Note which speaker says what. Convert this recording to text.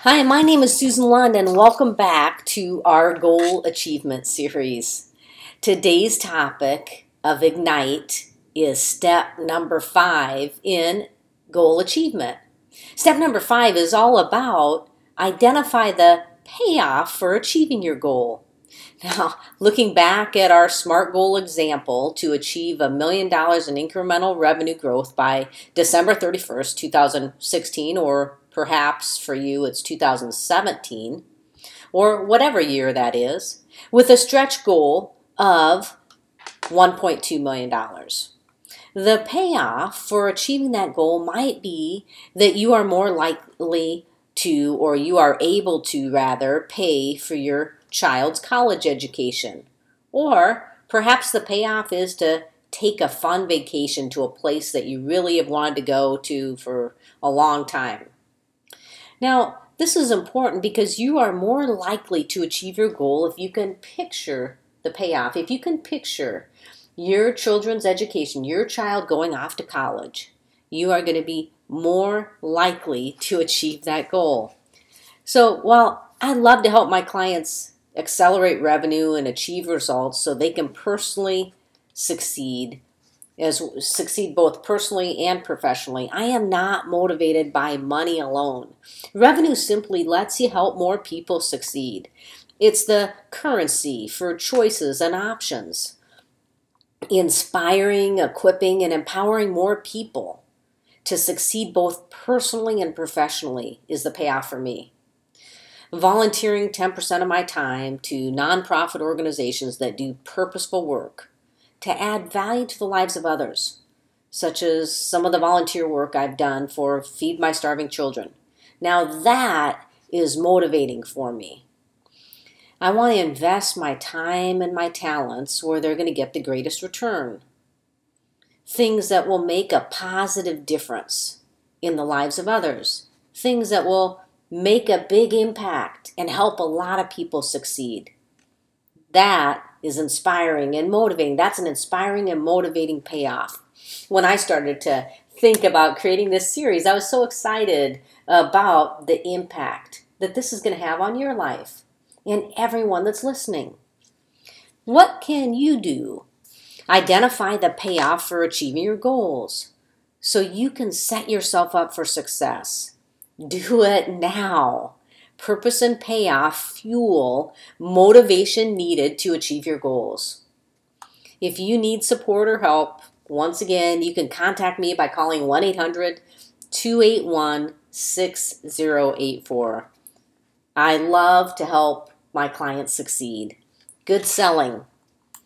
Speaker 1: Hi, my name is Susan Lund, and welcome back to our Goal Achievement Series. Today's topic of Ignite is step number 5 in Goal Achievement. Step number 5 is all about identify the payoff for achieving your goal. Now, looking back at our SMART goal example to achieve $1 million in incremental revenue growth by December 31st, 2016, or perhaps for you it's 2017, or whatever year that is, with a stretch goal of $1.2 million. The payoff for achieving that goal might be that you are more likely to, or you are able to rather, pay for your child's college education. Or perhaps the payoff is to take a fun vacation to a place that you really have wanted to go to for a long time. Now, this is important because you are more likely to achieve your goal if you can picture the payoff. If you can picture your children's education, your child going off to college, you are going to be more likely to achieve that goal. So while I love to help my clients accelerate revenue and achieve results so they can personally succeed both personally and professionally, I am not motivated by money alone. Revenue simply lets you help more people succeed. It's the currency for choices and options. Inspiring, equipping, and empowering more people to succeed both personally and professionally is the payoff for me. Volunteering 10% of my time to nonprofit organizations that do purposeful work to add value to the lives of others, such as some of the volunteer work I've done for Feed My Starving Children. Now that is motivating for me. I want to invest my time and my talents where they're going to get the greatest return. Things that will make a positive difference in the lives of others. Things that will make a big impact and help a lot of people succeed. That is inspiring and motivating. That's an inspiring and motivating payoff. When I started to think about creating this series, I was so excited about the impact that this is going to have on your life and everyone that's listening. What can you do? Identify the payoff for achieving your goals so you can set yourself up for success. Do it now. Purpose and payoff fuel motivation needed to achieve your goals. If you need support or help, once again, you can contact me by calling 1-800-281-6084. I love to help my clients succeed. Good selling.